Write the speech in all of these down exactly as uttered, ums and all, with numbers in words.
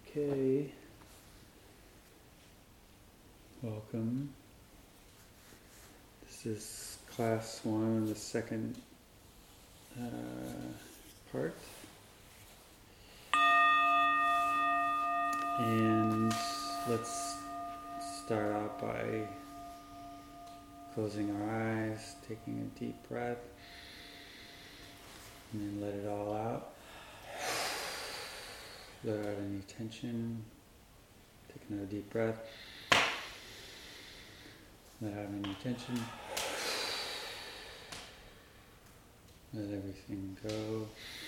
Okay, welcome. This is class one, the second uh, part. And let's start out by closing our eyes, taking a deep breath, and then let it all out. Let out any tension. Take another deep breath. Let out any tension. Let everything go.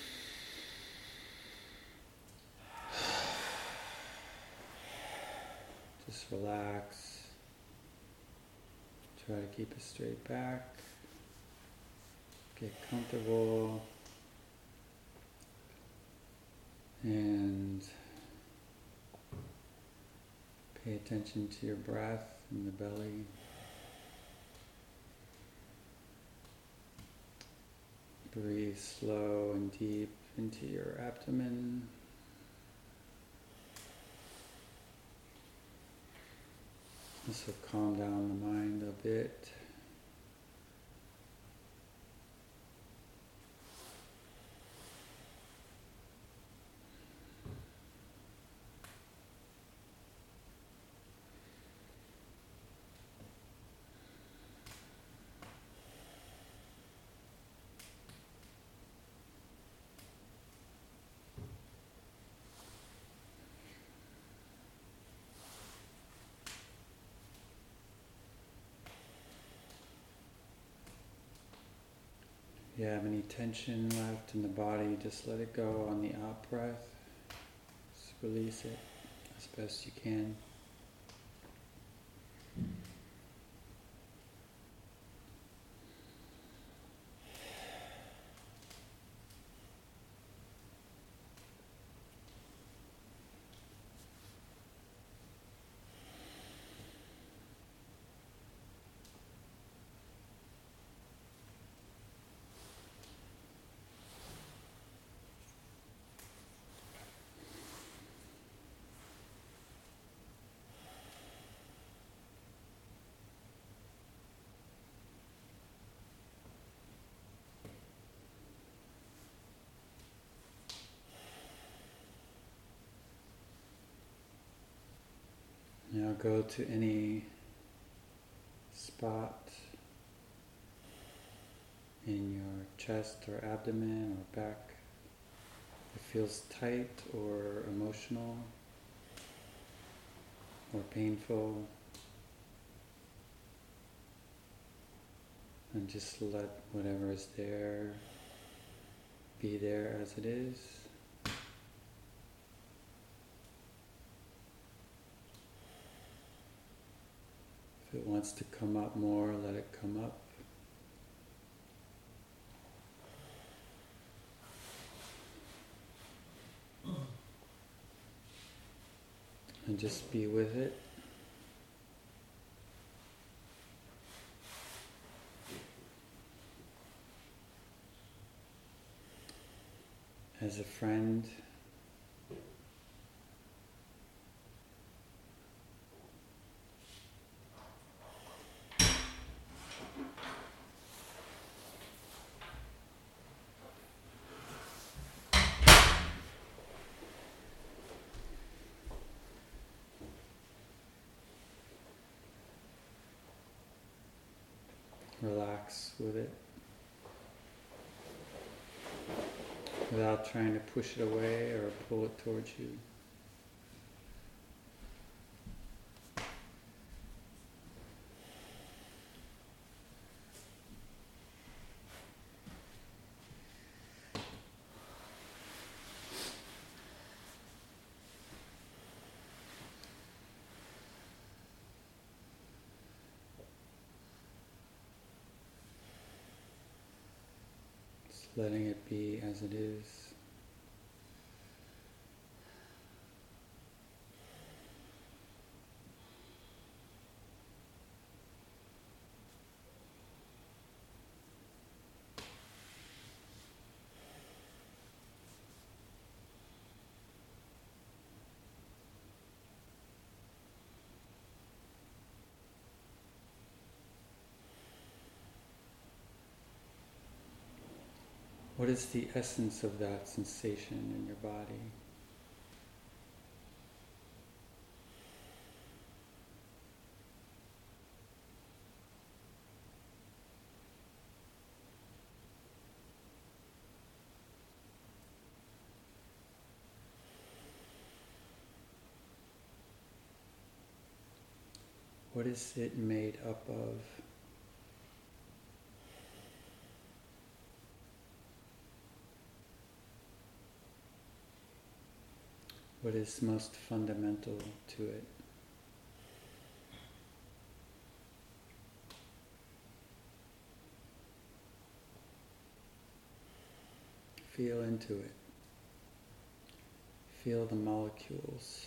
Just relax. Try to keep a straight back. Get comfortable. And pay attention to your breath in the belly. Breathe slow and deep into your abdomen. This will calm down the mind a bit. If you have any tension left in the body, just let it go on the out breath. Just release it as best you can. Now go to any spot in your chest or abdomen or back that feels tight or emotional or painful, and just let whatever is there be there as it is. If it wants to come up more, let it come up. And just be with it. As a friend, relax with it without trying to push it away or pull it towards you. Letting it be as it is. What is the essence of that sensation in your body? What is it made up of? What is most fundamental to it? Feel into it. Feel the molecules,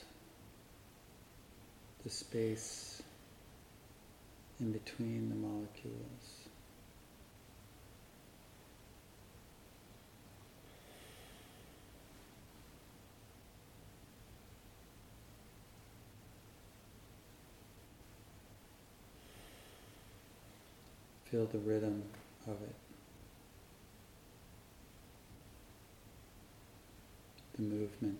the space in between the molecules. Feel the rhythm of it, the movement.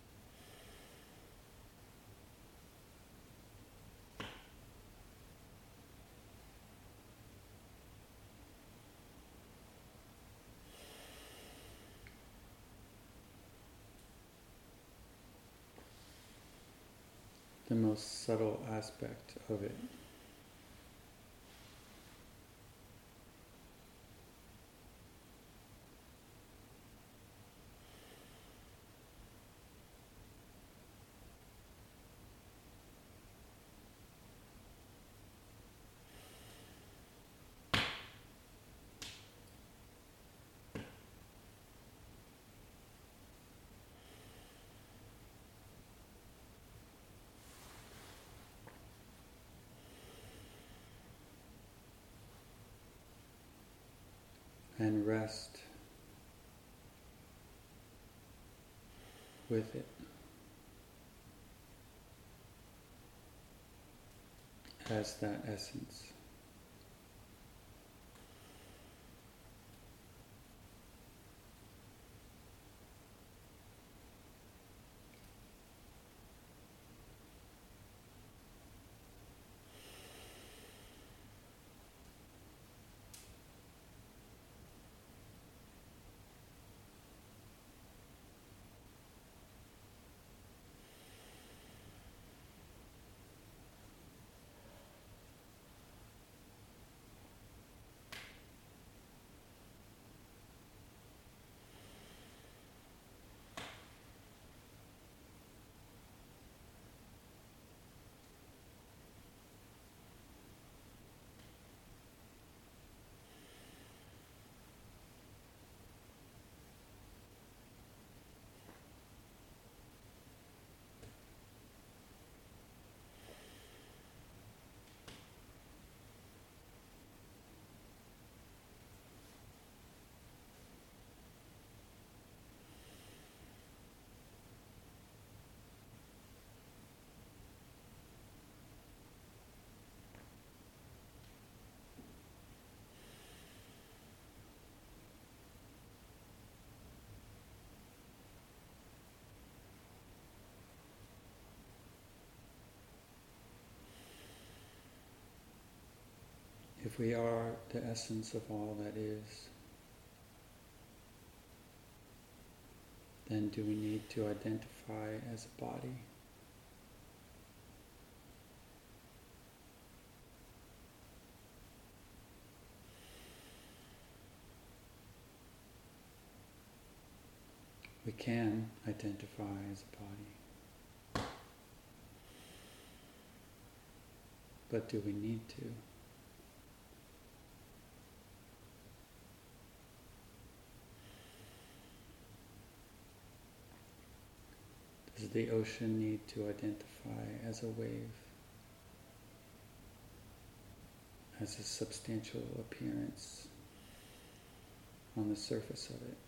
The most subtle aspect of it. And rest with it as that essence. If we are the essence of all that is, then do we need to identify as a body? We can identify as a body, but do we need to? Does the ocean need to identify as a wave, as a substantial appearance on the surface of it?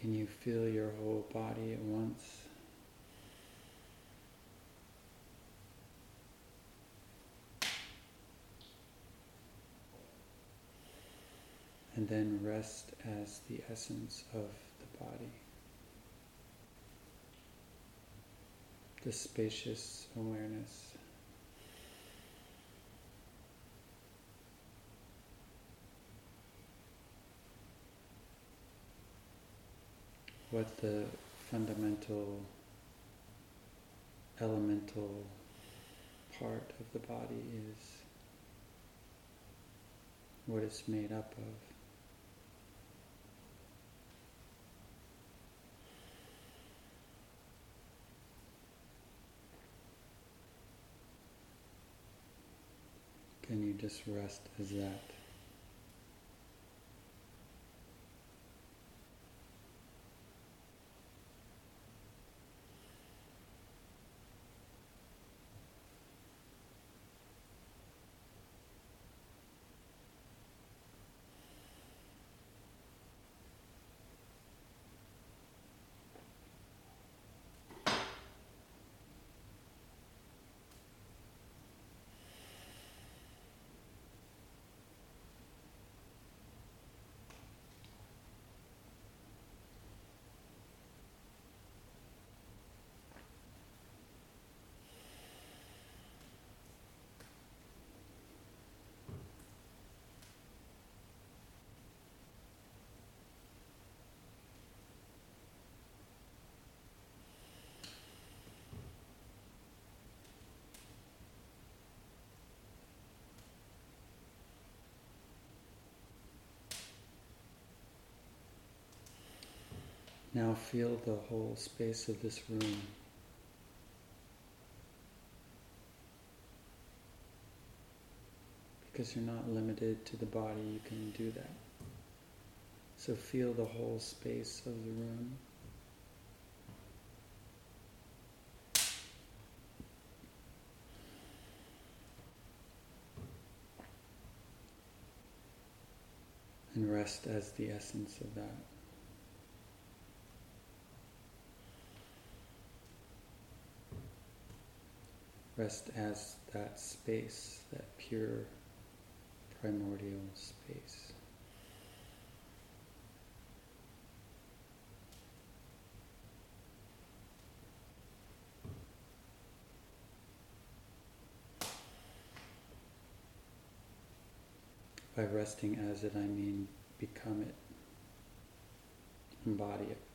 Can you feel your whole body at once? And then rest as the essence of the body. The spacious awareness. What the fundamental, elemental part of the body is. What it's made up of. Can you just rest as that? Now feel the whole space of this room. Because you're not limited to the body, you can do that. So feel the whole space of the room. And rest as the essence of that. Rest as that space, that pure, primordial space. By resting as it, I mean become it, embody it.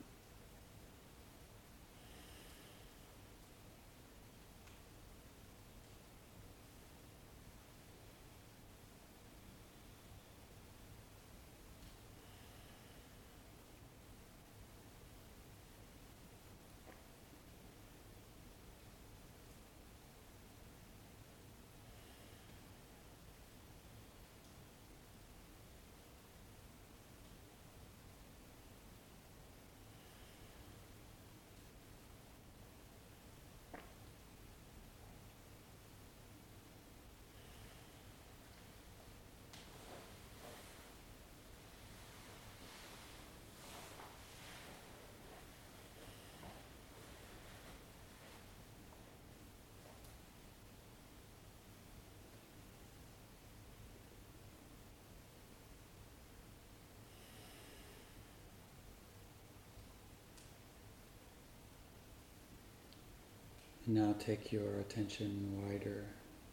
And now take your attention wider.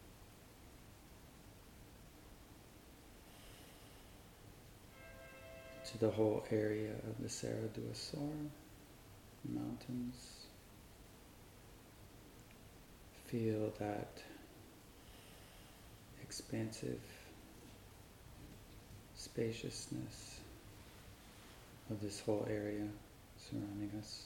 To the whole area of the Serra do Açores mountains. Feel that expansive spaciousness of this whole area surrounding us.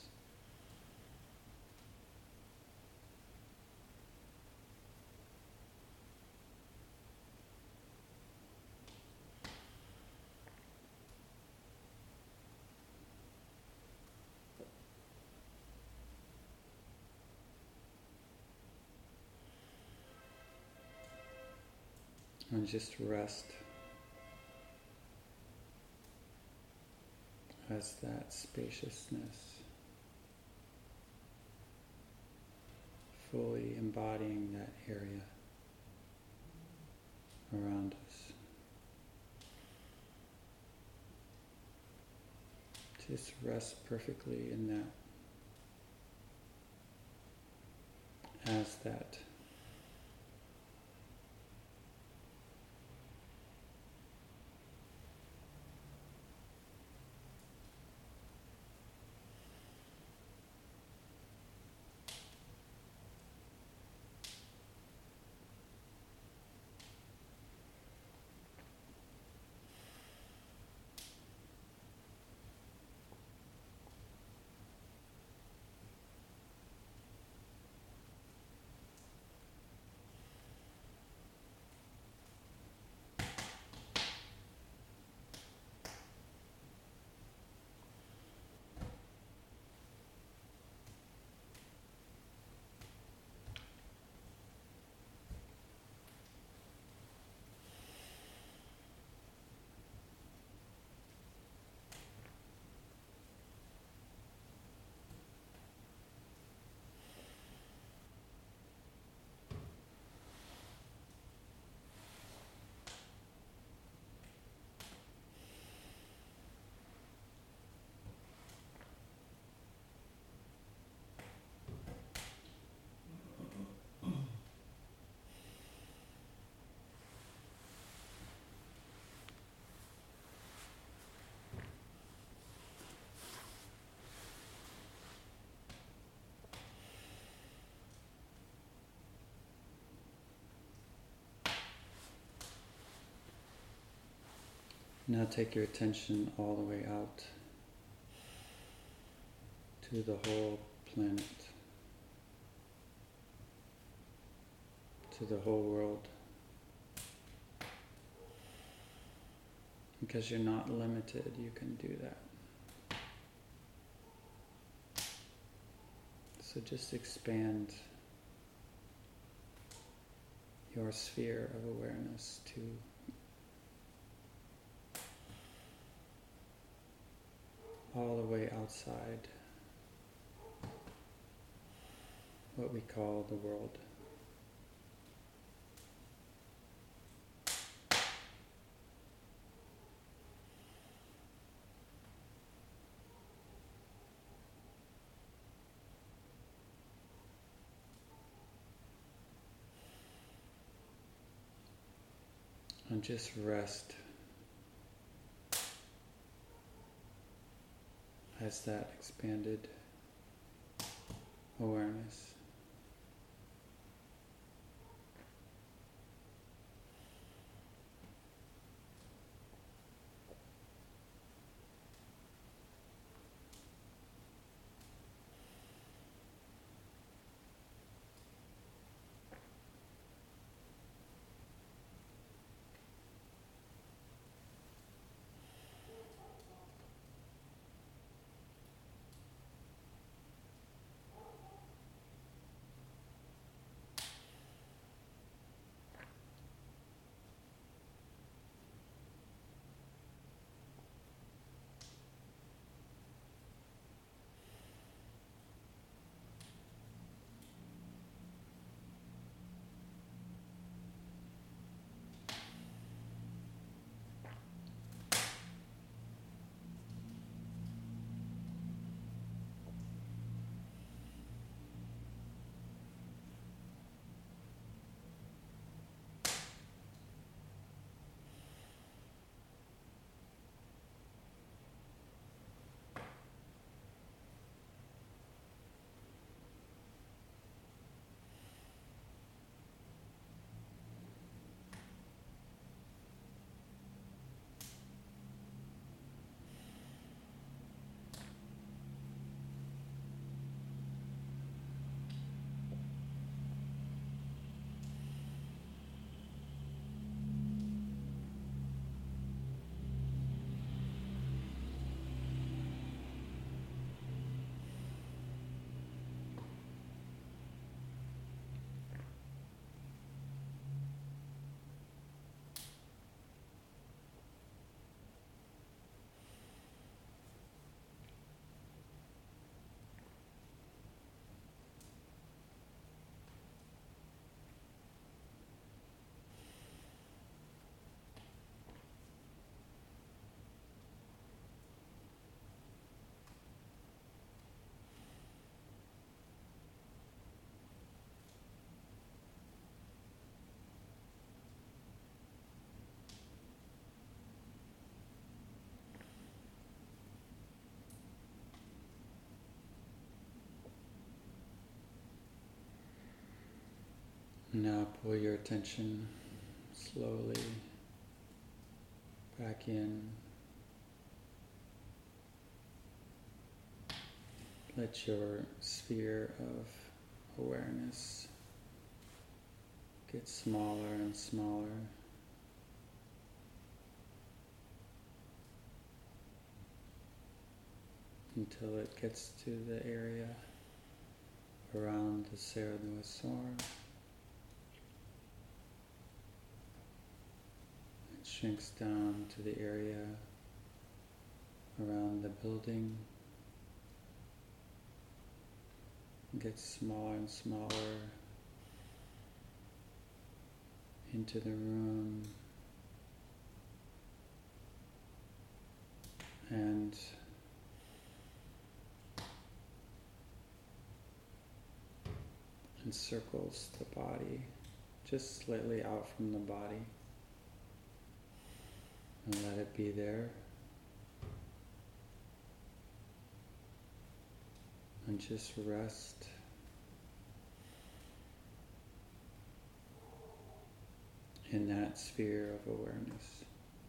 And just rest as that spaciousness, fully embodying that area around us. Just rest perfectly in that, as that. Now take your attention all the way out to the whole planet, to the whole world. Because you're not limited, you can do that. So just expand your sphere of awareness to all the way outside what we call the world. And just rest as that expanded awareness. Now pull your attention slowly back in. Let your sphere of awareness get smaller and smaller. Until it gets to the area around the Serra do Açor. It shrinks down to the area around the building. It gets smaller and smaller into the room. And encircles the body, just slightly out from the body, and let it be there, and just rest in that sphere of awareness.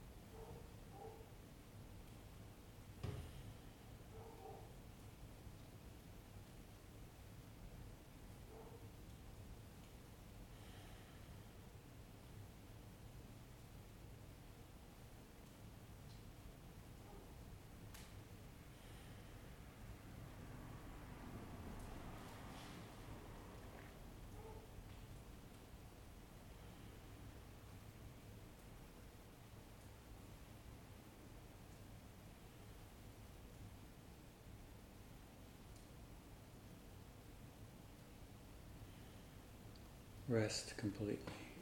Rest completely.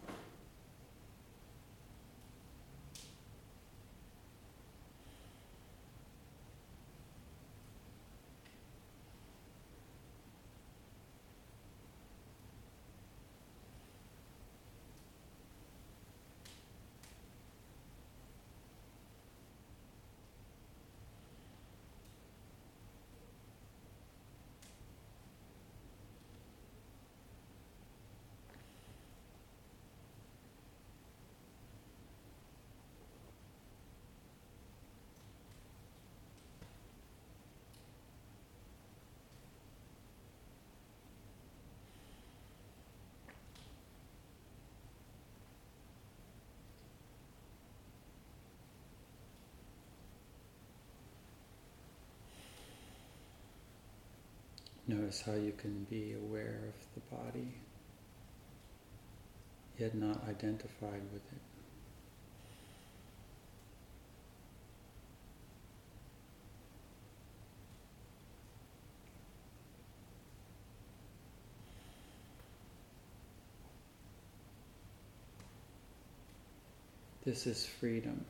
Notice how you can be aware of the body, yet not identified with it. This is freedom.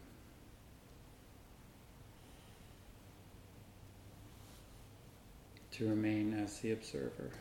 To remain as the observer.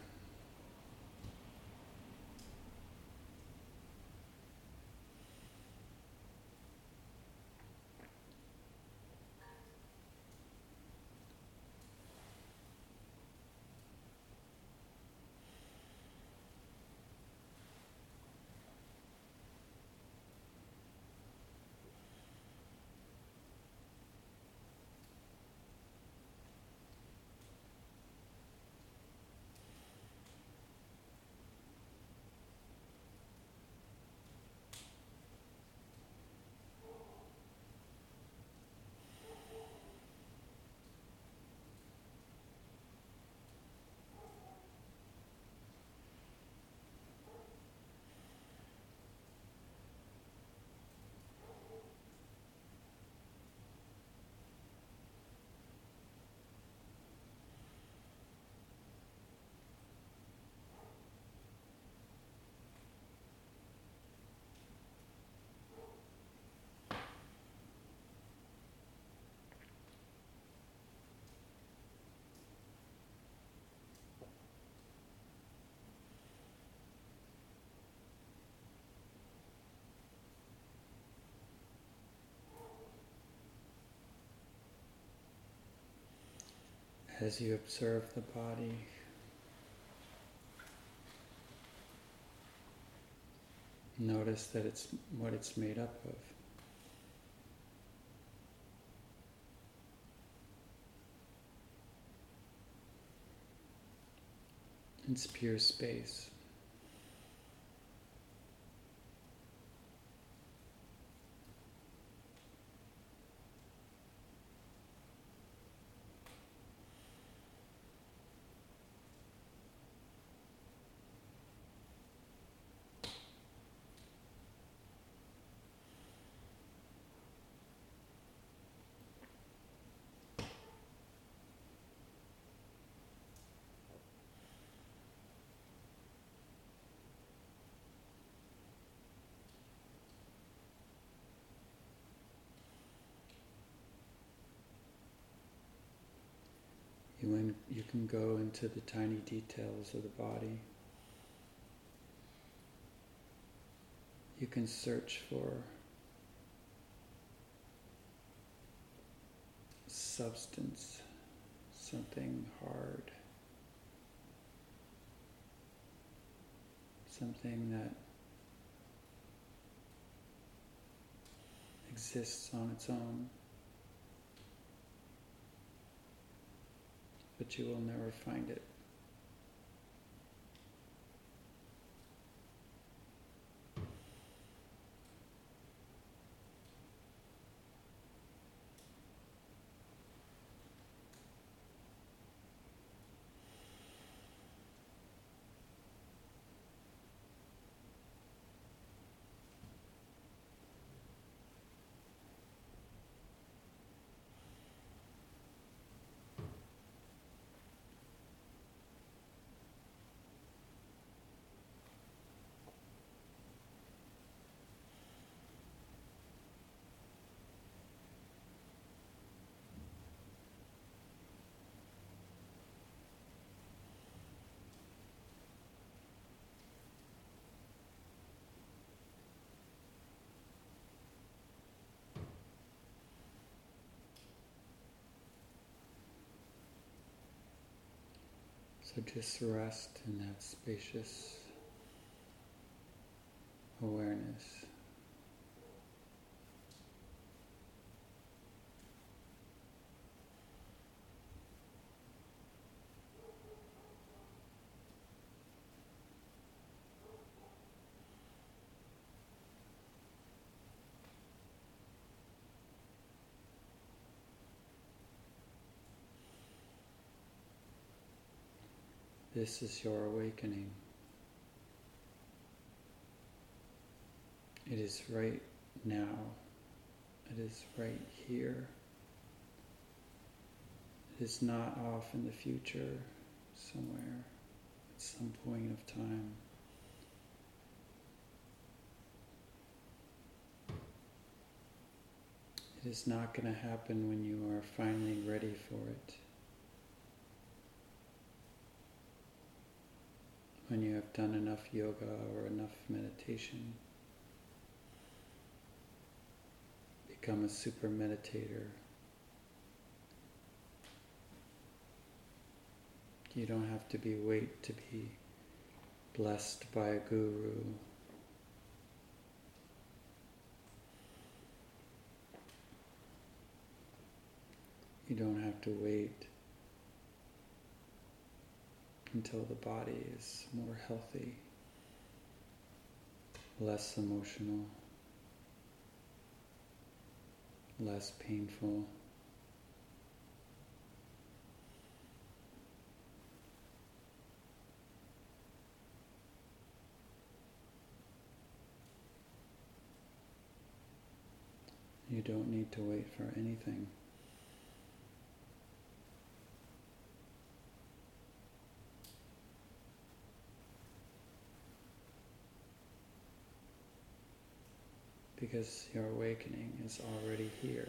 As you observe the body, Notice that it's what it's made up of. It's pure space. You, in, you can go into the tiny details of the body. You can search for substance, something hard, something that exists on its own, but you will never find it. So just rest in that spacious awareness. This is your awakening. It is right now. It is right here. It is not off in the future somewhere at some point of time. It is not going to happen when you are finally ready for it. When you have done enough yoga or enough meditation. Become a super meditator. You don't have to be wait to be blessed by a guru. You don't have to wait until the body is more healthy, less emotional, less painful. You don't need to wait for anything. Because your awakening is already here.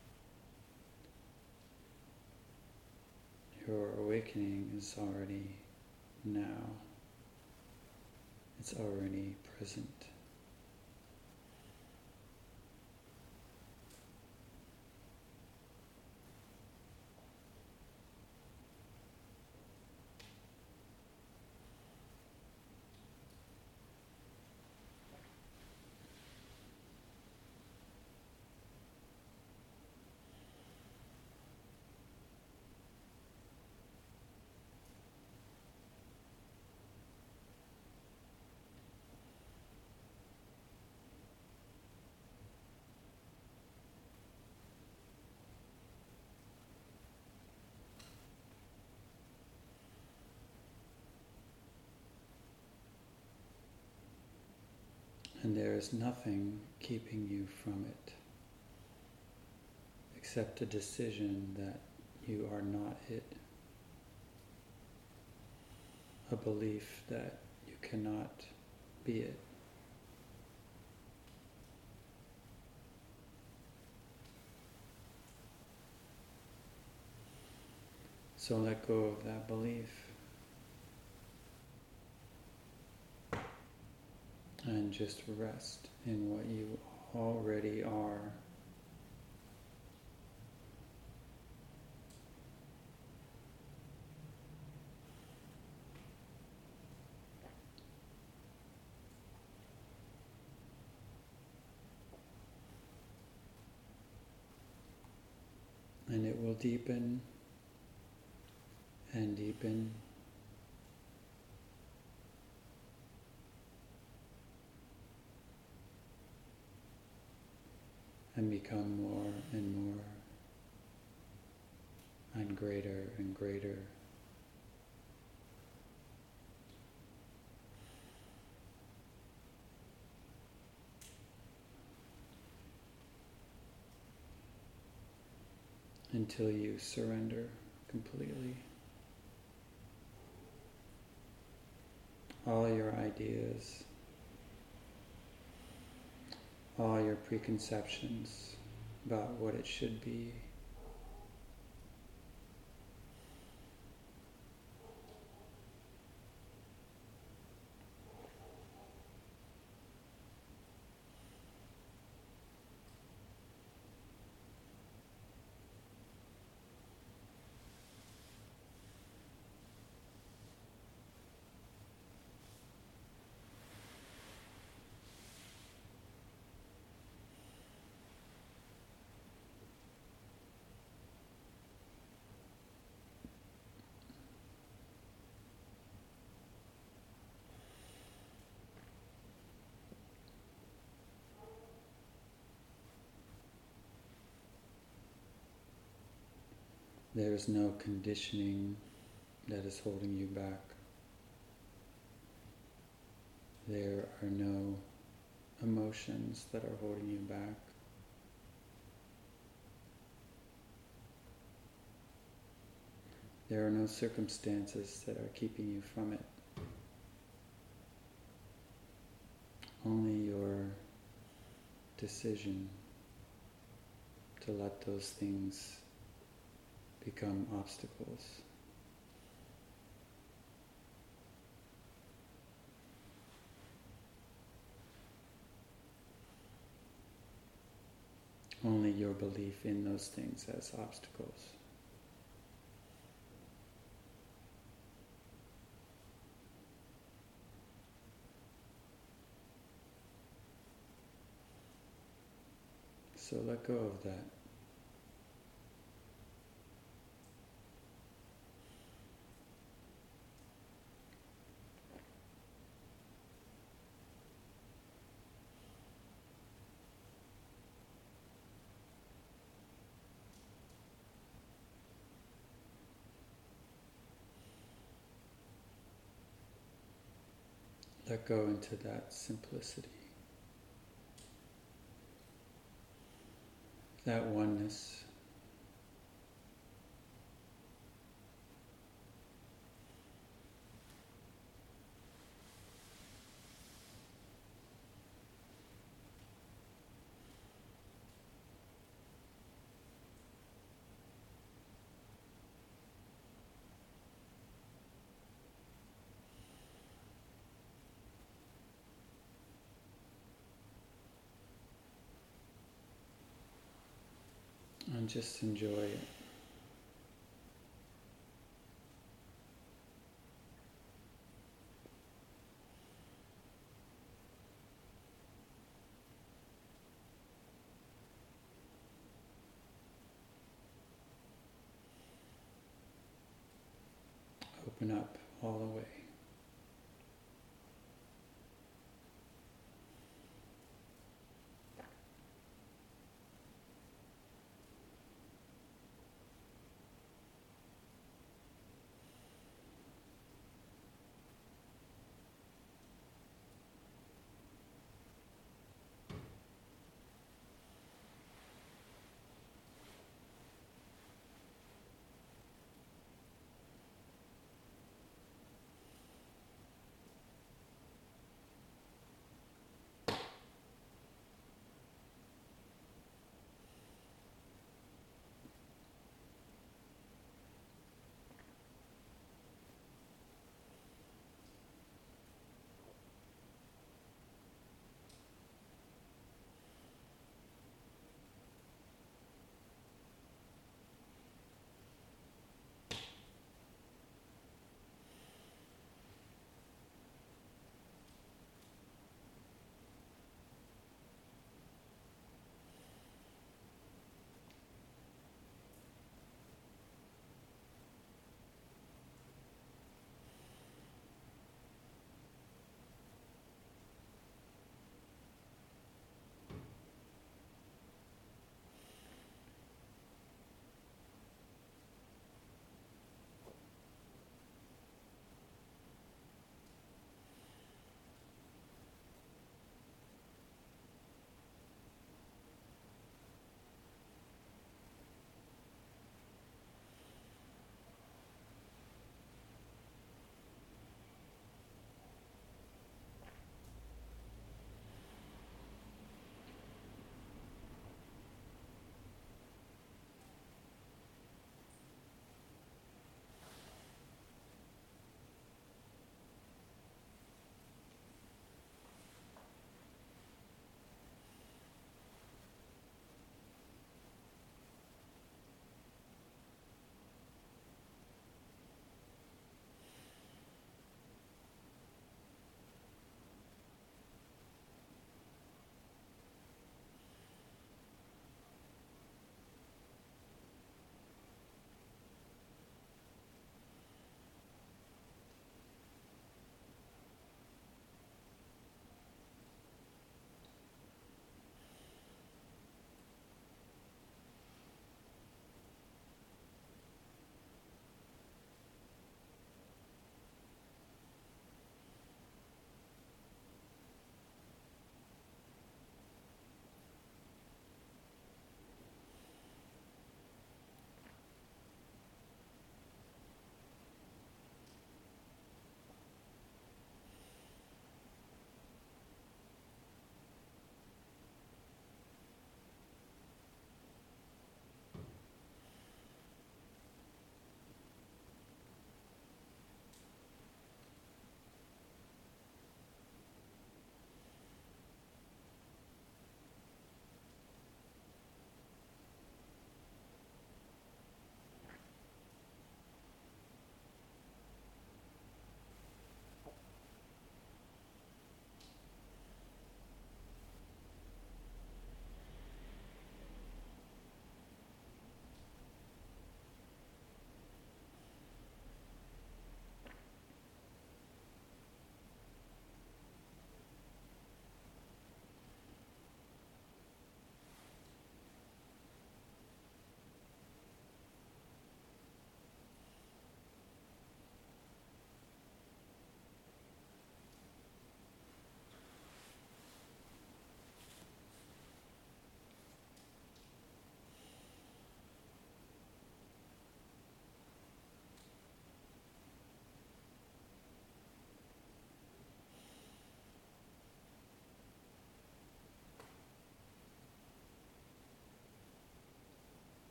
Your awakening is already now. It's already present. And there is nothing keeping you from it except a decision that you are not it, a belief that you cannot be it. So let go of that belief and just rest in what you already are. And it will deepen and deepen and become more and more and greater and greater. Until you surrender completely. All your ideas, all your preconceptions about what it should be, there is no conditioning that is holding you back. There are no emotions that are holding you back. There are no circumstances that are keeping you from it. Only your decision to let those things become obstacles. Only your belief in those things as obstacles. So let go of that. Let go into that simplicity, that oneness. And just enjoy it. Open up all the way.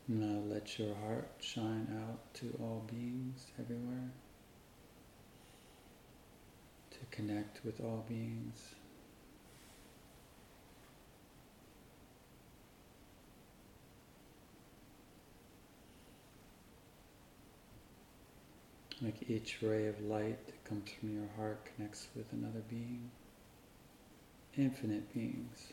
Now let your heart shine out to all beings everywhere, to connect with all beings. Like each ray of light that comes from your heart connects with another being, infinite beings.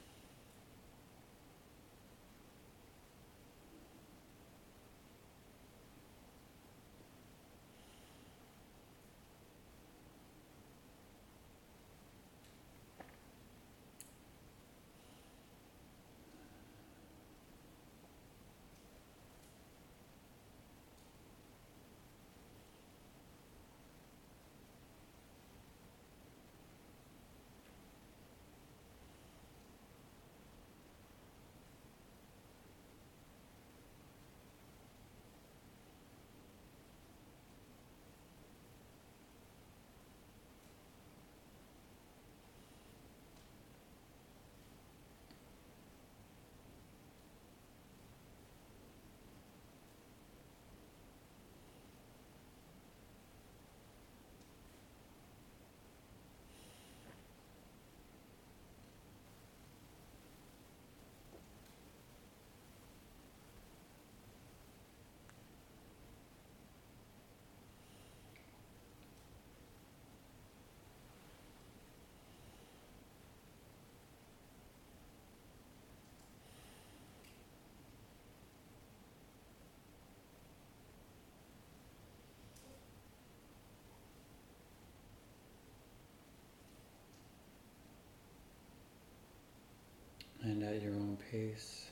And at your own pace,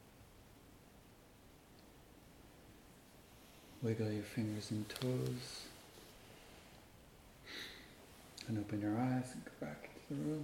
wiggle your fingers and toes, and open your eyes and go back into the room.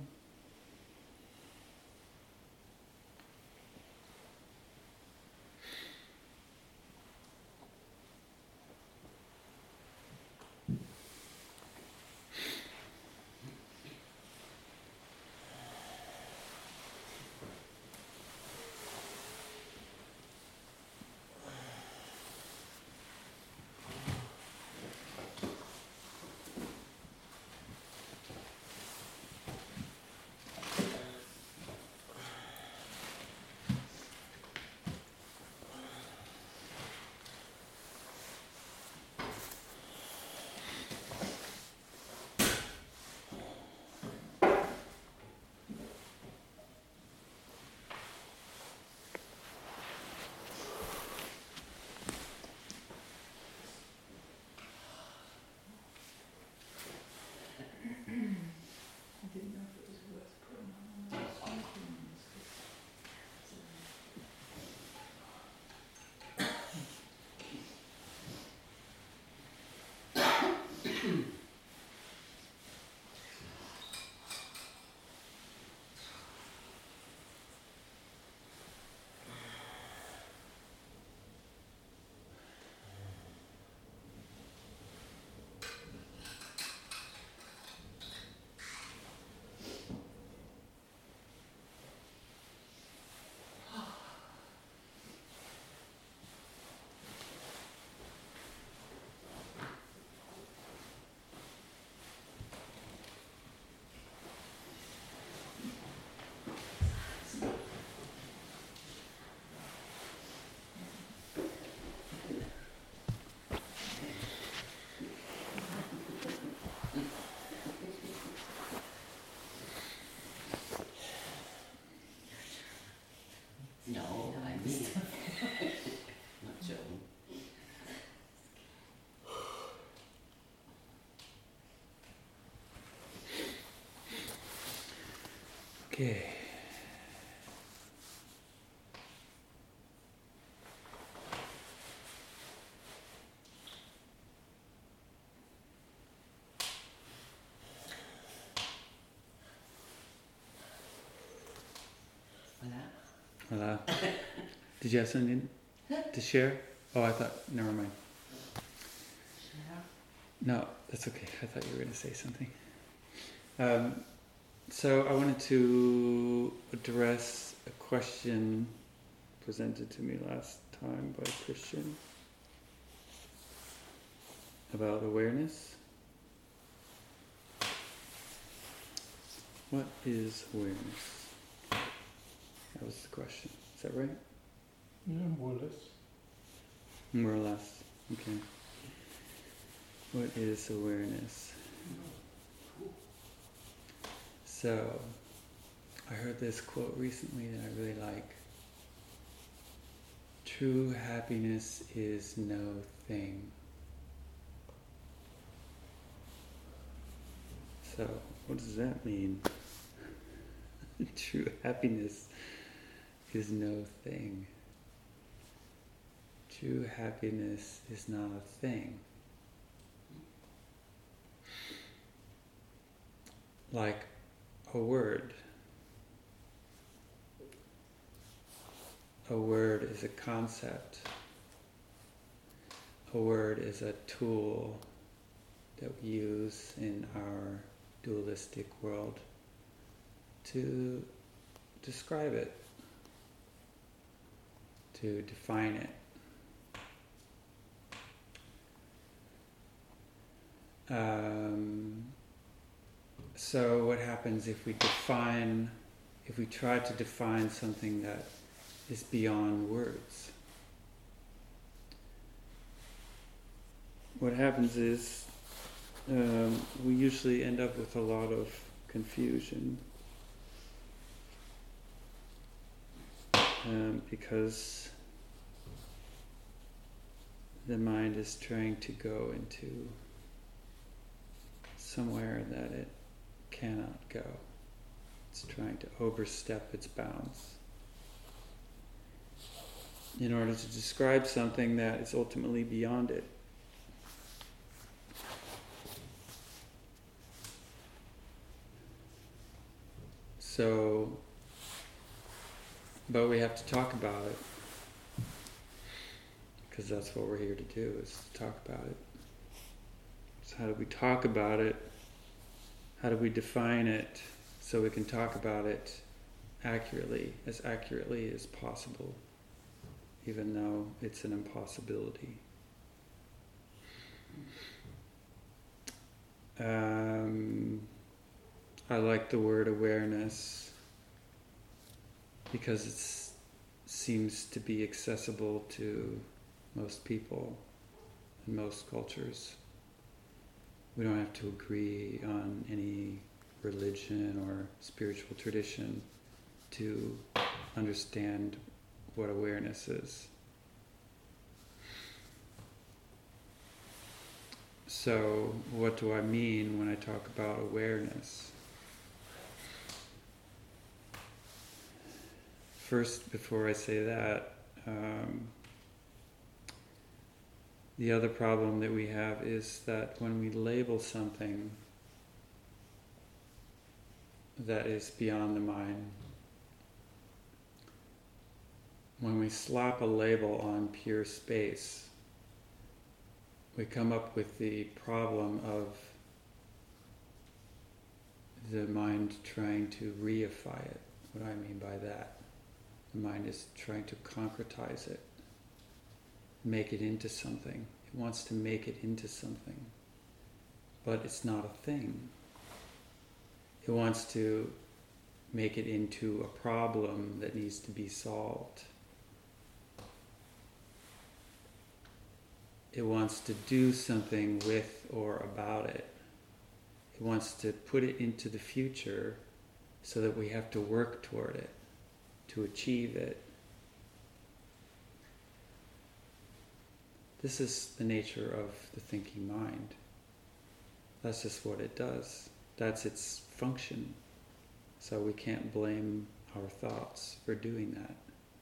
Okay. Hello. Did you have something to share? Oh, I thought, never mind. No, that's okay. I thought you were going to say something. Um, so I wanted to address a question presented to me last time by Christian about awareness. What is awareness? That was the question. Is that right? Yeah, more or less. More or less. Okay. What is awareness? So, I heard this quote recently that I really like. True happiness is no thing. So, what does that mean? True happiness is no thing. True happiness is not a thing. Like a word. A word is a concept. A word is a tool that we use in our dualistic world to describe it, to define it. Um, so what happens if we define, if we try to define something that is beyond words? What happens is um, we usually end up with a lot of confusion um, because the mind is trying to go into somewhere that it cannot go. It's trying to overstep its bounds in order to describe something that is ultimately beyond it. So, but we have to talk about it, because that's what we're here to do, is to talk about it. So how do we talk about it? How do we define it so we can talk about it accurately, as accurately as possible, even though it's an impossibility? Um, I like the word awareness because it seems to be accessible to most people in most cultures. We don't have to agree on any religion or spiritual tradition to understand what awareness is. So, what do I mean when I talk about awareness? First, before I say that, um, the other problem that we have is that when we label something that is beyond the mind, when we slap a label on pure space, we come up with the problem of the mind trying to reify it. What do I mean by that? The mind is trying to concretize it, make it into something. It wants to make it into something, but it's not a thing. It wants to make it into a problem that needs to be solved. It wants to do something with or about it. It wants to put it into the future so that we have to work toward it, to achieve it. This is the nature of the thinking mind. That's just what it does. That's its function. So we can't blame our thoughts for doing that.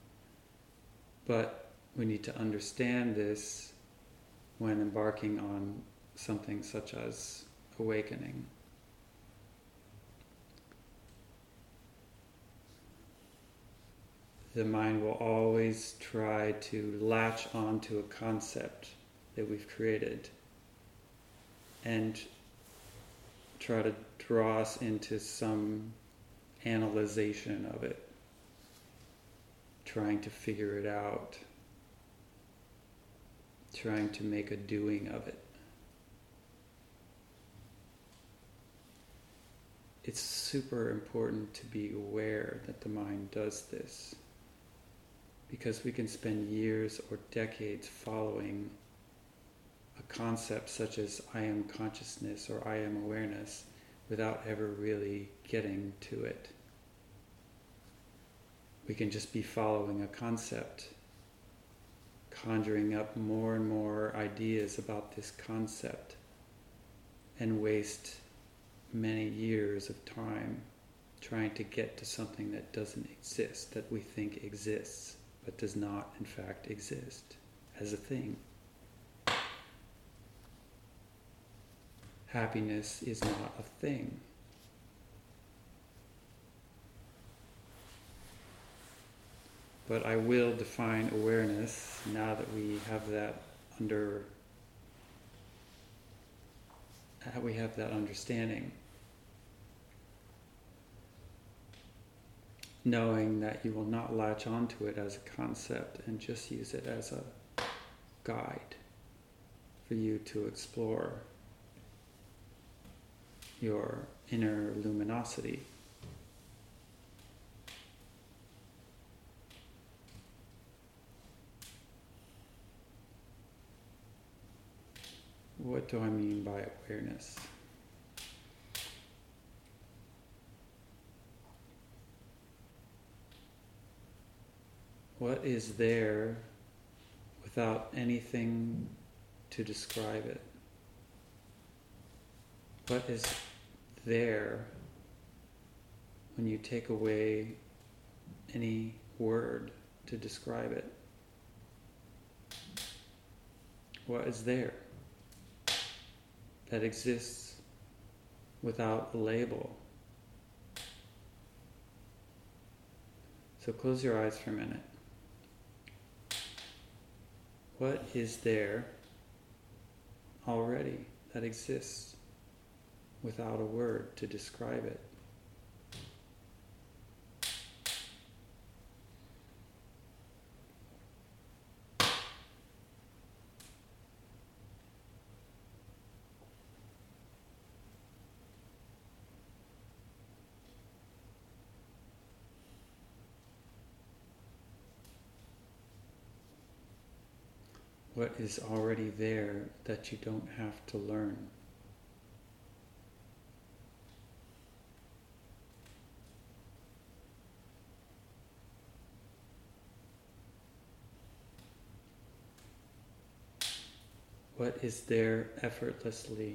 But we need to understand this when embarking on something such as awakening. The mind will always try to latch onto a concept that we've created and try to draw us into some analyzation of it, trying to figure it out, trying to make a doing of it. It's super important to be aware that the mind does this, because we can spend years or decades following a concept such as I am consciousness or I am awareness without ever really getting to it. We can just be following a concept, conjuring up more and more ideas about this concept, and waste many years of time trying to get to something that doesn't exist, that we think exists, but does not in fact exist as a thing. Happiness is not a thing. But I will define awareness now that we have that under, we have that understanding. Knowing that you will not latch onto it as a concept and just use it as a guide for you to explore your inner luminosity. What do I mean by awareness? What is there without anything to describe it? What is there when you take away any word to describe it? What is there that exists without a label? So close your eyes for a minute. What is there already that exists without a word to describe it? What is already there that you don't have to learn? What is there effortlessly?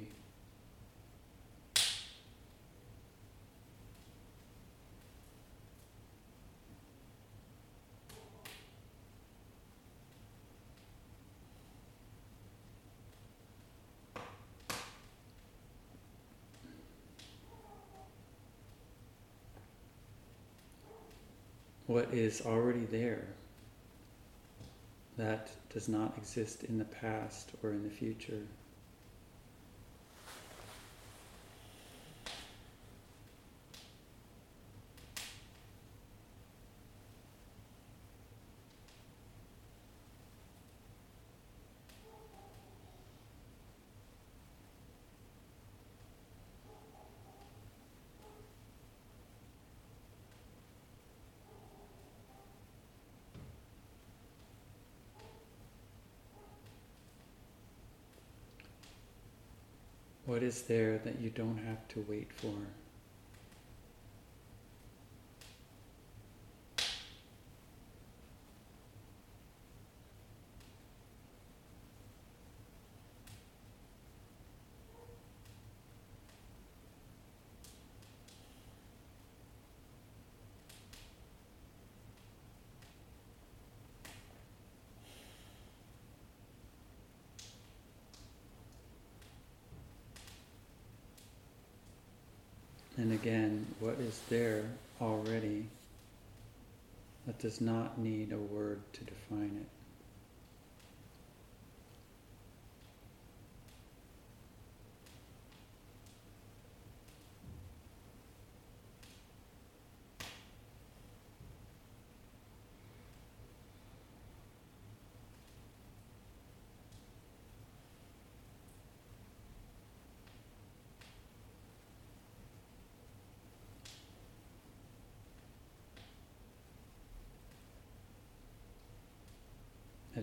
What is already there that does not exist in the past or in the future? What is there that you don't have to wait for? And again, what is there already that does not need a word to define it?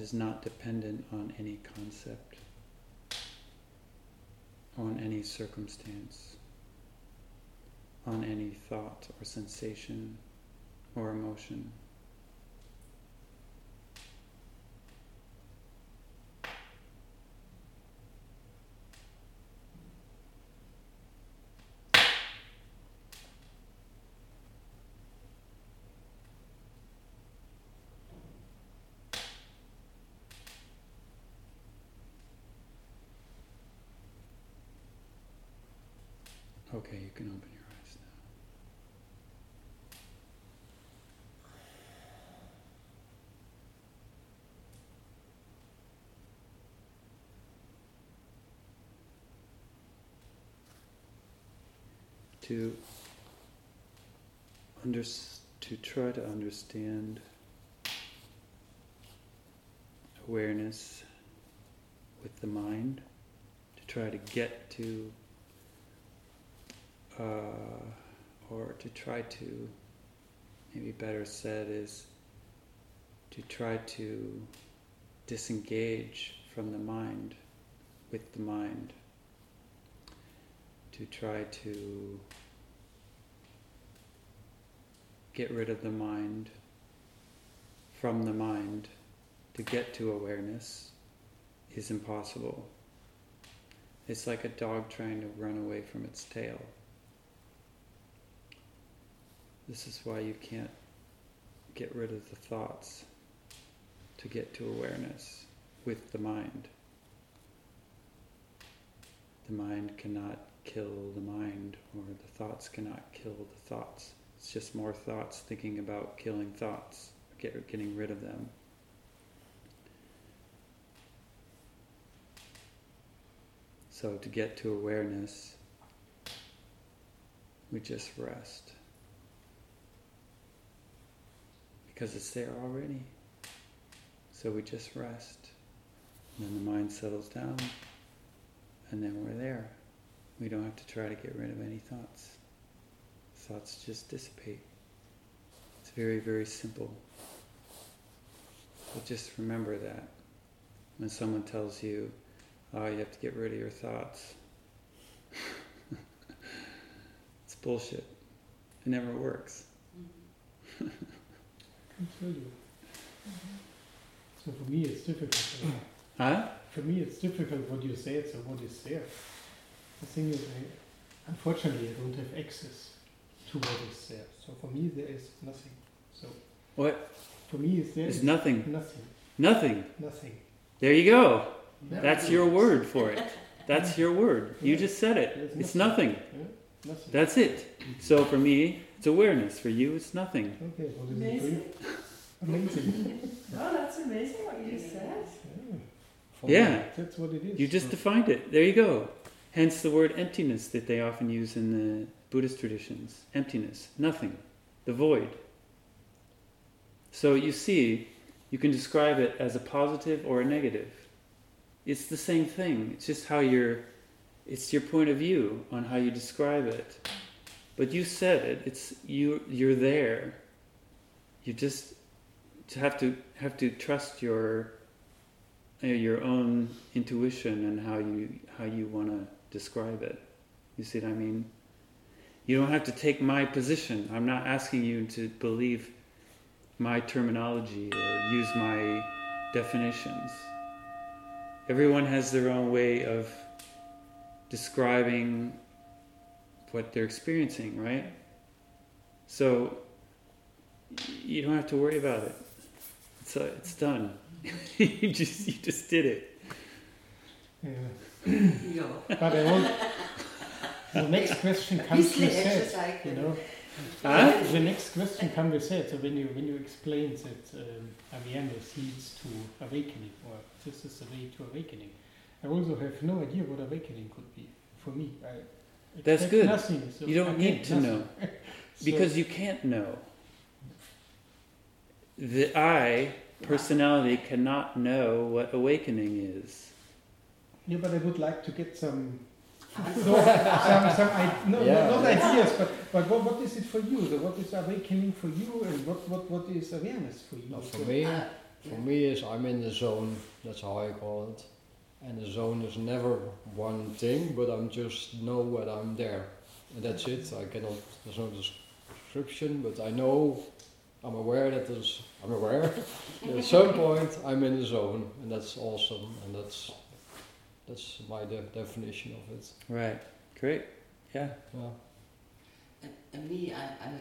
is not dependent on any concept, on any circumstance, on any thought or sensation or emotion. Okay, you can open your eyes now. To under, to try to understand awareness with the mind, to try to get to Uh, or to try to, maybe better said, is to try to disengage from the mind, with the mind, to try to get rid of the mind, from the mind, to get to awareness is impossible. It's like a dog trying to run away from its tail. This is why you can't get rid of the thoughts to get to awareness with the mind. The mind cannot kill the mind, or the thoughts cannot kill the thoughts. It's just more thoughts thinking about killing thoughts, get, getting rid of them. So to get to awareness, we just rest. Because it's there already. So we just rest. And then the mind settles down. And then we're there. We don't have to try to get rid of any thoughts. Thoughts just dissipate. It's very, very simple. But just remember that. When someone tells you, oh, you have to get rid of your thoughts. It's bullshit. It never works. I can tell you. Mm-hmm. So for me it's difficult. Huh? For me it's difficult what you said, so what is there? The thing is, I, unfortunately I don't have access to what is there. So for me there is nothing. So what? For me is there It's is nothing. Nothing. Nothing. Nothing. There you go. Yeah. That's your word for it. That's your word. You just said it. There's It's nothing. nothing. Yeah? Nothing. That's it. So for me, it's awareness. For you, it's nothing. Okay, what is Amazing. it for you? Amazing. Oh, that's amazing what you just said. Yeah. For Yeah. me, that's what it is. You just So- defined it. There you go. Hence the word emptiness that they often use in the Buddhist traditions. Emptiness. Nothing. The void. So you see, you can describe it as a positive or a negative. It's the same thing. It's just how you're, it's your point of view on how you describe it. But you said it. It's you. You're there. You just have to have to trust your uh, your own intuition and how you how you want to describe it. You see what I mean? You don't have to take my position. I'm not asking you to believe my terminology or use my definitions. Everyone has their own way of describing what they're experiencing, right? So you don't have to worry about it. It's uh, it's done. you just you just did it. Yeah. Ja. But I want, the next question comes with that, you know. Huh? The next question comes with that. So when you when you explain that um, awareness leads to awakening, or this is the way to awakening, I also have no idea what awakening could be for me. I That's expect good. Nothing. So You don't again, need to nothing. know. So- Because you can't know. The I, personality, cannot know what awakening is. Yeah, but I would like to get some, no, some, some I, no, Yeah. no, not ideas, but, but what, what is it for you? So what is awakening for you, and what, what, what is awareness for you? No, for So- me, Uh, For me, is I'm in the zone. That's how I call it. And the zone is never one thing, but I'm just know that I'm there, and that's it. I cannot. There's no description, but I know. I'm aware that there's. I'm aware. that at some point, I'm in the zone, and that's awesome, and that's that's my de- definition of it. Right. Great. Yeah. Yeah. And, and me, I, I,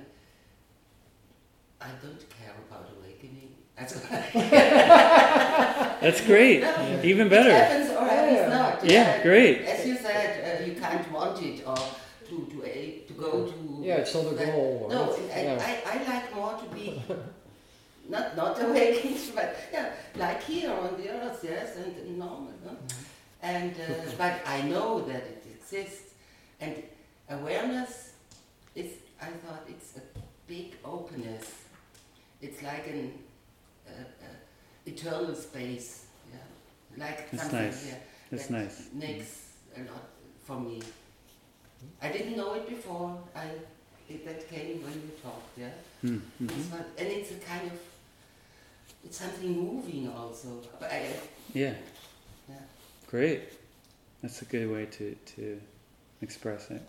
I don't care about awakening. That's That's great. No, Yeah. Even better. It happens or happens not. Yeah, great. As you said, uh, you can't want it or to to a, to go to. Yeah, it's not a that- goal. No, right? I, yeah. I, I like more to be not not awakened, but yeah, like here on the earth, yes, and normal. No? And uh, but I know that it exists, and awareness is. I thought it's a big openness. It's like an uh, uh, eternal space, yeah, like That's something nice. yeah, That's that nice. makes a lot for me. I didn't know it before. I it, that came when you talked, yeah. Mm-hmm. It's not, and it's a kind of it's something moving also. But I, Yeah. Yeah. Great. That's a good way to, to express it.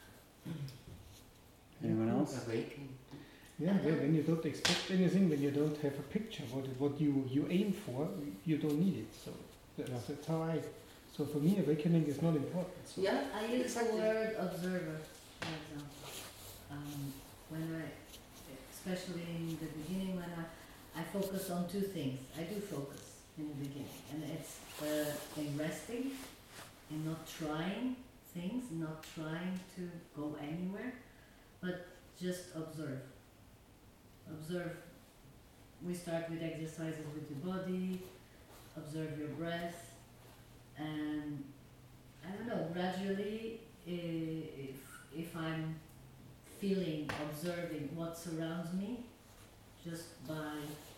Anyone else? awakening. Yeah, when when you don't expect anything, when you don't have a picture, what what you, you aim for, you don't need it. So that's, Yeah. that's how I. So for me, awakening is not important. So Yeah. I use Exactly. the word observer, for example. Um, when I, especially in the beginning, when I, I focus on two things. I do focus in the beginning, and it's uh, in resting, in not trying things, not trying to go anywhere, but just observe. Observe. We start with exercises with your body, observe your breath, and I don't know, gradually, i- if, if I'm feeling, observing what surrounds me, just by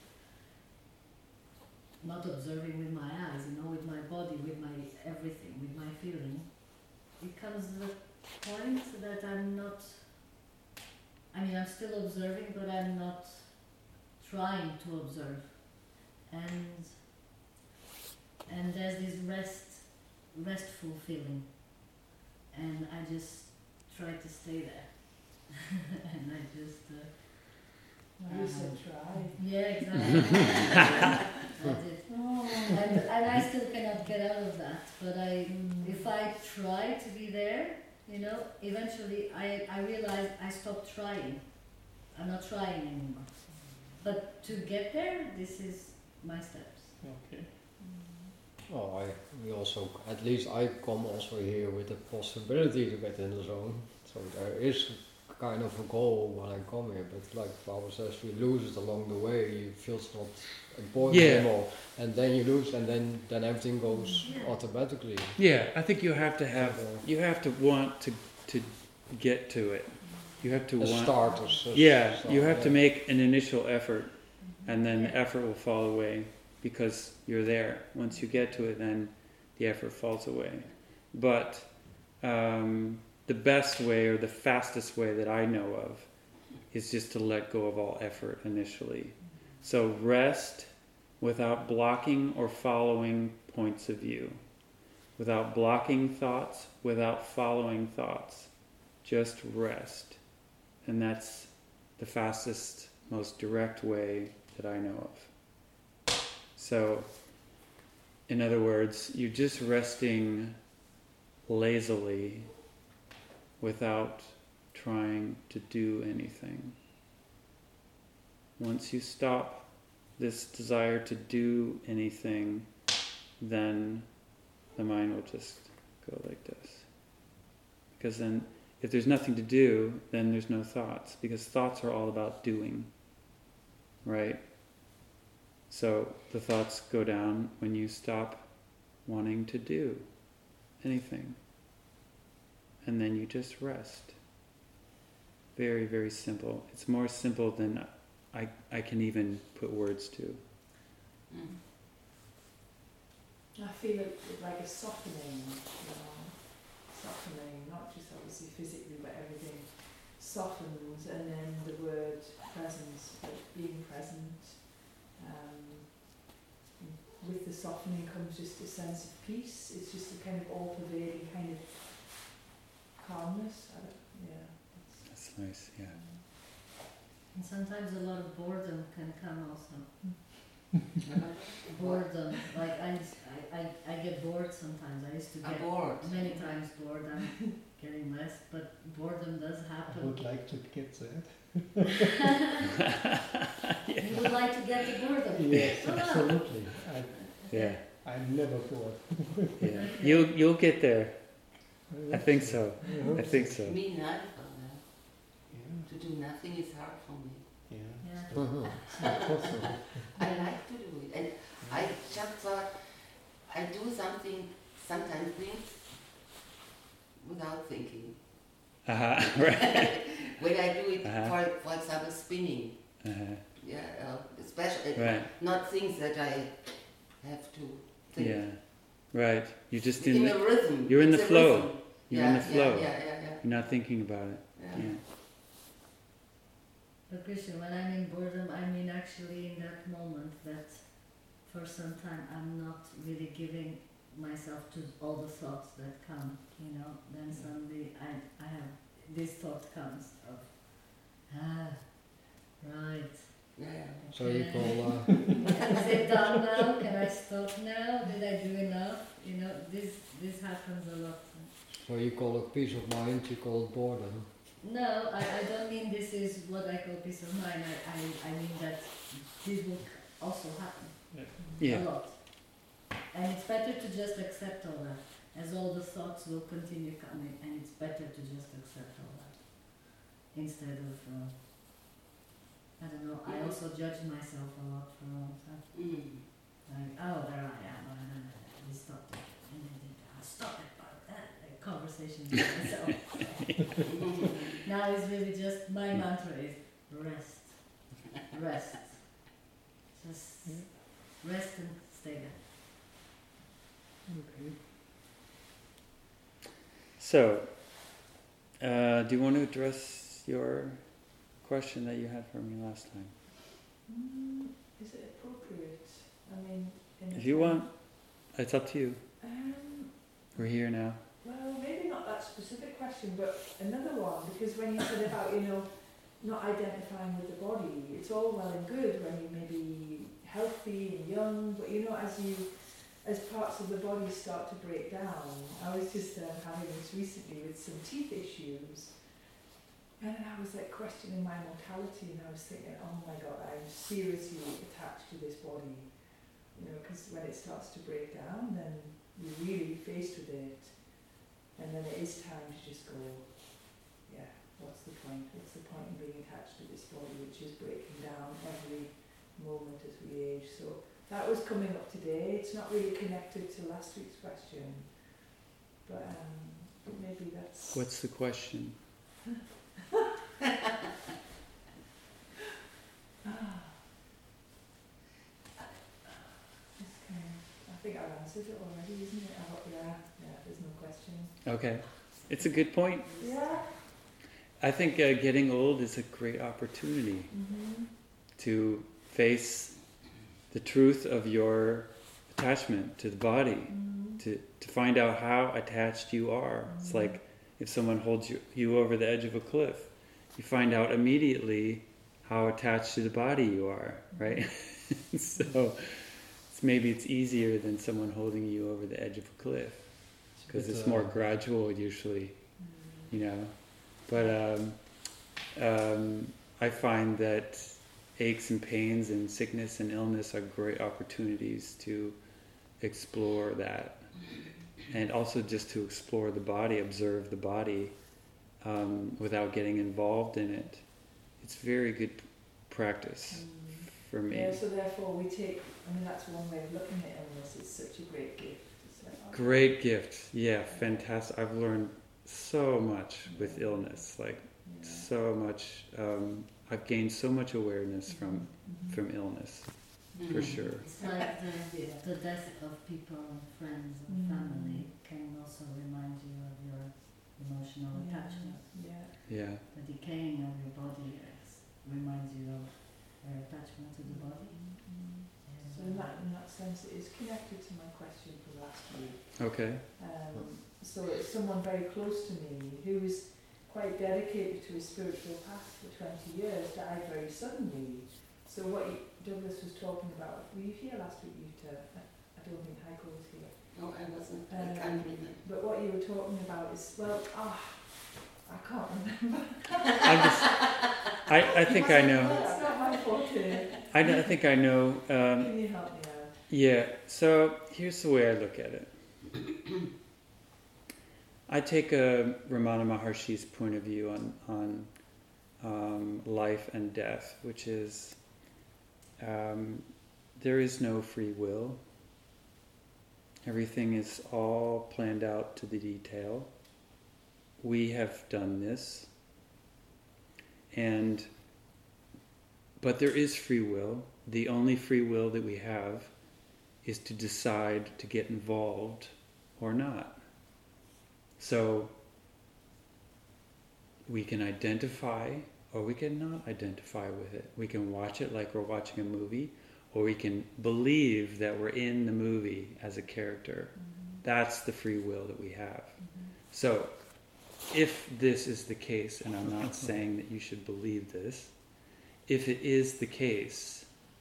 not observing with my eyes, you know, with my body, with my everything, with my feeling, it comes to the point that I'm not, I mean, I'm still observing, but I'm not trying to observe. And and there's this rest, restful feeling, and I just try to stay there. And I just uh, You said try. yeah, exactly. I did. Oh. And, and I still cannot get out of that, but I, if I try to be there, you know, eventually I, I realize I stopped trying. I'm not trying anymore. But to get there, this is my steps. okay. Oh, I we also at least I come also here with the possibility to get in the zone. So there is kind of a goal when I come here, but like Flower says, we lose it along the way. You feel it's not important Yeah. anymore, and then you lose, and then then everything goes Yeah. automatically. Yeah, I think you have to have, Uh, you have to want to, to get to it. You have to as want. starters. as Yeah, start, you have to yeah. make an initial effort, and then the Yeah. effort will fall away because you're there. Once you get to it, then the effort falls away. But um, the best way or the fastest way that I know of is just to let go of all effort initially. So rest without blocking or following points of view, without blocking thoughts, without following thoughts. Just rest. And that's the fastest, most direct way that I know of. So, in other words, you're just resting lazily without trying to do anything. Once you stop this desire to do anything, then the mind will just go like this. Because then, if there's nothing to do, then there's no thoughts, because thoughts are all about doing, right? So the thoughts go down when you stop wanting to do anything. And then you just rest. Very, very simple. It's more simple than I, I can even put words to. Mm. I feel it like a softening, you know, softening, not just obviously physically, but everything softens, and then the word presence, but being present, um, with the softening comes just a sense of peace. It's just a kind of all-pervading kind of calmness. I don't, yeah. That's nice, yeah. And sometimes a lot of boredom can come also. Boredom, like I, I, I, I get bored sometimes. I used to I'm get bored. many times bored. I'm getting less, but boredom does I happen. would like to get that. You would like to get the boredom? Yes, Oh, no. absolutely. I, Yeah, I'm never bored. yeah. You'll, you'll get there. I think so. I hope I think so. Me neither. No. Yeah, To do nothing is hard for me. yeah. Yeah. Mhm. It's not possible. I like to do it. And I just thought I do something, sometimes things without thinking. Uh-huh, right. When I do it, Uh-huh. for, for example, spinning, Uh-huh. yeah, uh, especially Right, not things that I have to think. yeah. Right. You're just In in a the, rhythm. you're in It's the a flow. rhythm. You're yeah, in the flow. Yeah, yeah, yeah, You're not thinking about it. yeah. Yeah. yeah. But Christian, when I'm in boredom, I mean actually in that moment that for some time I'm not really giving myself to all the thoughts that come, you know. Then suddenly I, I have, this thought comes of, ah, right. Yeah, yeah. So you call uh, Is it done now? Can I stop now? Did I do enough? You know, this this happens a lot. so you call it peace of mind. You call it boredom. No, I, I don't mean this is what I call peace of mind. I, I, I mean that this will also happen Yeah. a lot. And it's better to just accept all that, as all the thoughts will continue coming, and it's better to just accept all that instead of, uh, I don't know, I also judge myself a lot for all that. Mm. Like, oh, there I am, uh, we stopped it, and then I stop it, but uh, a conversation with myself. Now it's really just, my mantra is rest, rest, just rest and stay there. Okay. So, uh, do you want to address your question that you had for me last time? Mm, is it appropriate? I mean, in a If you time- want, it's up to you. Um, We're here now. well, maybe not that specific question, but another one, because when you said about, you know, not identifying with the body, it's all well and good when you may be healthy and young, but you know, as you, as parts of the body start to break down, I was just um, having this recently with some teeth issues, and I was like questioning my mortality, and I was thinking, oh my God, I'm seriously attached to this body, you know, because when it starts to break down, then you're really faced with it, and then it is time to just go, yeah, what's the point? What's the point in being attached to this body, which is breaking down every moment as we age? So that was coming up today. It's not really connected to last week's question, but um, maybe that's... What's the question? Ah. It's kind of, I think I've answered it already, isn't it? I hope, yeah, yeah, there's no question. Okay. It's a good point. Yeah. I think uh, getting old is a great opportunity Mm-hmm. to face the truth of your attachment to the body, Mm-hmm. to, to find out how attached you are. It's like if someone holds you, you over the edge of a cliff, you find out immediately how attached to the body you are, right? So it's, maybe it's easier than someone holding you over the edge of a cliff because But, it's uh, more gradual usually, you know. But um, um, I find that aches and pains and sickness and illness are great opportunities to explore that, and also just to explore the body, observe the body um, without getting involved in it. It's very good practice for me. Yeah, so therefore we take, I mean, that's one way of looking at illness. It's such a great gift. It's like, oh, Great gift. Yeah, fantastic. I've learned so much with illness, like yeah. so much. Um, I've gained so much awareness from Mhm. from illness, for sure. It's like the, the death of people and friends and Mm. family can also remind you of your emotional Yeah, attachment. yeah. Yeah, The decaying of your body is, reminds you of their attachment to the body. And, So in that, in that sense, it is connected to my question from last week. Okay. Um, so it's someone very close to me who was quite dedicated to his spiritual path for twenty years, died very suddenly. So what you, Douglas was talking about, were you here last week, Jutta? I, I don't think Heiko was here. No, I wasn't. I Um, can't remember. But what you were talking about is, well, ah, I can't remember. I'm just, I, I think I know. That's not my forte. I, know- I think I know. Um, Can you help me out? yeah, so here's the way I look at it. I take a Ramana Maharshi's point of view on, on um, life and death, which is um, there is no free will. Everything is all planned out to the detail. We have done this. And but there is free will. The only free will that we have is to decide to get involved or not. So we can identify or we can not identify with it. We can watch it like we're watching a movie, or we can believe that we're in the movie as a character. Mm-hmm. That's the free will that we have. Mm-hmm. So if this is the case, and I'm not saying that you should believe this, if it is the case,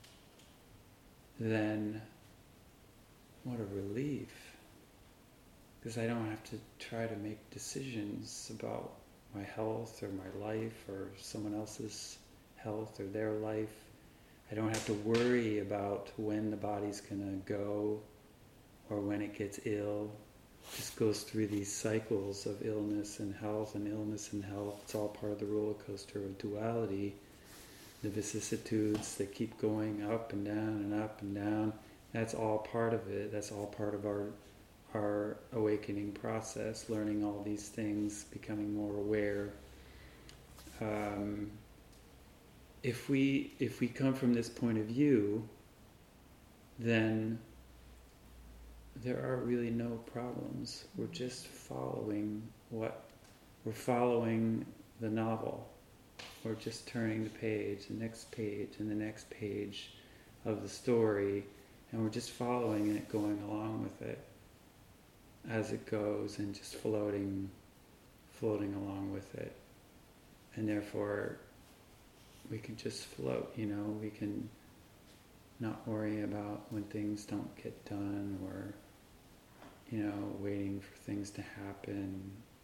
then what a relief. Because I don't have to try to make decisions about my health or my life or someone else's health or their life. I don't have to worry about when the body's going to go or when it gets ill. It just goes through these cycles of illness and health and illness and health. It's all part of the roller coaster of duality. The vicissitudes that keep going up and down and up and down. That's all part of it. That's all part of our our awakening process, learning all these things, becoming more aware. Um, if we if we come from this point of view, then there are really no problems. We're just following what we're following the novel. We're just turning the page, the next page, and the next page of the story, and we're just following it, going along with it as it goes, and just floating, floating along with it. And therefore, we can just float, you know, we can not worry about when things don't get done, or, you know, waiting for things to happen.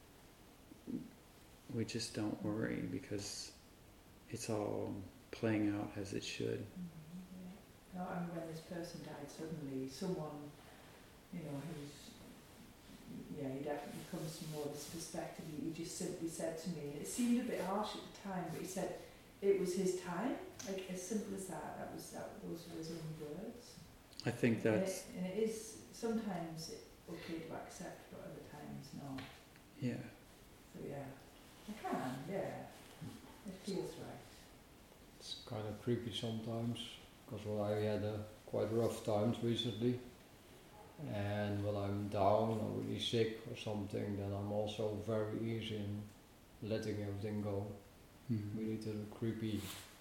We just don't worry because it's all playing out as it should. Mm-hmm. Yeah. No, I mean, when this person died suddenly, someone, you know, who's, yeah, he definitely comes from more this perspective. He, he just simply said to me, and it seemed a bit harsh at the time, but he said it was his time, like as simple as that. That was that. Those were his own words. I think that's and it, and it is sometimes okay to accept, but other times not. yeah. So yeah, I can. Yeah, it feels right. It's kind of creepy sometimes, because well, I had a quite rough times recently, and when I'm down or really sick or something, then I'm also very easy in letting everything go. Mhm. Really to the creepy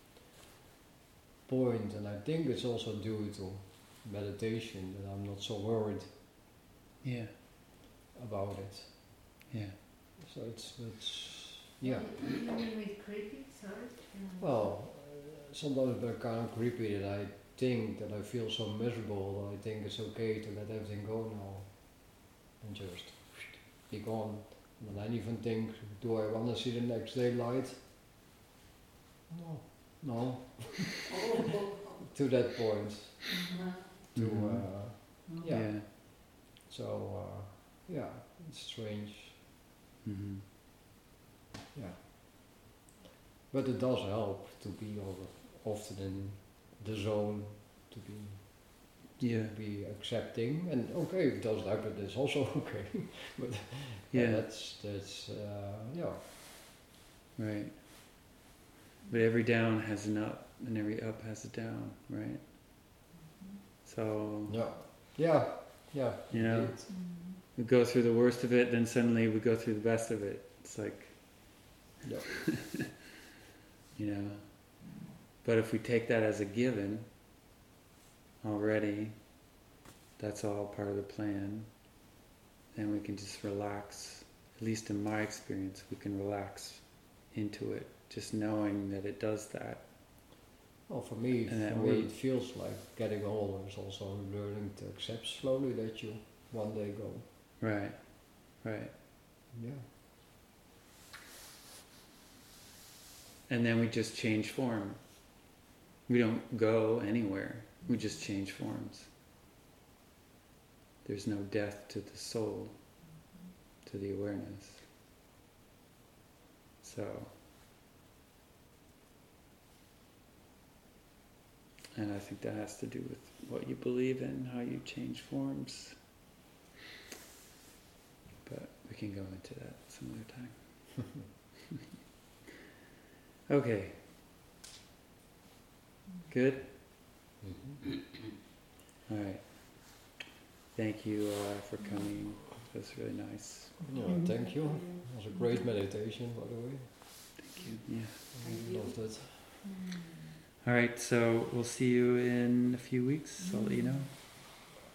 point, and I think it's also due to meditation that I'm not so worried Yeah. about it. Yeah. So it's it's yeah. What do you mean with creepy? Sorry? Um, Well, uh, sometimes they're kind of creepy that I think that I feel so miserable that I think it's okay to let everything go now and just be gone. And then I even think, do I want to see the next day light? No. No. To that point. uh-huh. To Mhm. uh, Mhm. Yeah. Yeah. so uh, yeah, it's strange. Mm-hmm. Yeah. But it does help to be over, often in the zone, to be Yeah. be accepting, and okay, if it doesn't happen, it's also okay. But Yeah. yeah, that's that's uh, yeah. Right. But every down has an up, and every up has a down, right? So, Yeah. Yeah. Yeah. You know, indeed. Mm-hmm. we go through the worst of it, then suddenly we go through the best of it. It's like, Yeah. you know, But if we take that as a given already, that's all part of the plan, then we can just relax. At least in my experience, we can relax into it, just knowing that it does that. Well, for me, And that for we're- me it feels like getting older is also learning to accept slowly that you one day go. Right, right. Yeah. And then we just change form. We don't go anywhere. We just change forms. There's no death to the soul, to the awareness. So, and I think that has to do with what you believe in, how you change forms. But we can go into that some other time. Okay. Good? Mm-hmm. All right. Thank you uh, for coming. It was really nice. Yeah, thank you. It was a great meditation, by the way. Thank you. Yeah. I really loved it. All right, so we'll see you in a few weeks. I'll let you know.